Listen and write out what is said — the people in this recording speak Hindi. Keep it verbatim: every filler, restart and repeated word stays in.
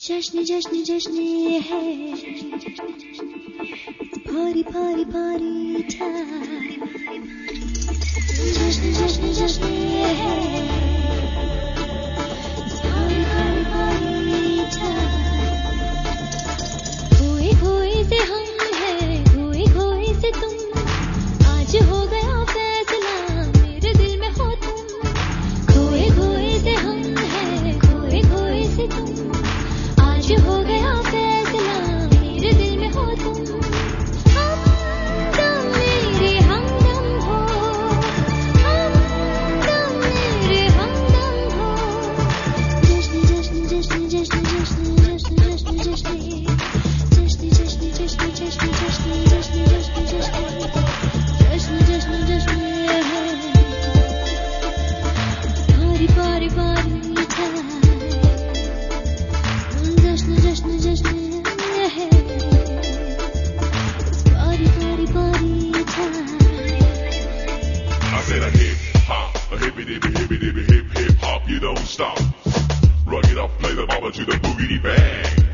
जश्न जश्न जश्न है भारी भारी भारी जश्न जश्न जश्न है भारी भारी भारी खोए खोए से हम है खोए खोए से तुम आज हो गया फैसला मेरे दिल में हो तुम खोए खोए से हम है खोए खोए से तुम आज हो गया फैसला मेरे दिल में हो तुम हमदम मेरे हमदम हो हमदम मेरे हमदम हो जश्न जश्न जश्न जश्न जश्न जश्न जश्न जश्न जश्न जश्न जश्न जश्न जश्न जश्न जश्न जश्न जश्न जश्न है भारी भारी भारी जश्न जश्न है बारी बारी बारी I said a hip hop, a hippie dippy hippie dippy hip hip hop, you don't stop. Rock it up, play the baba to the boogity bang.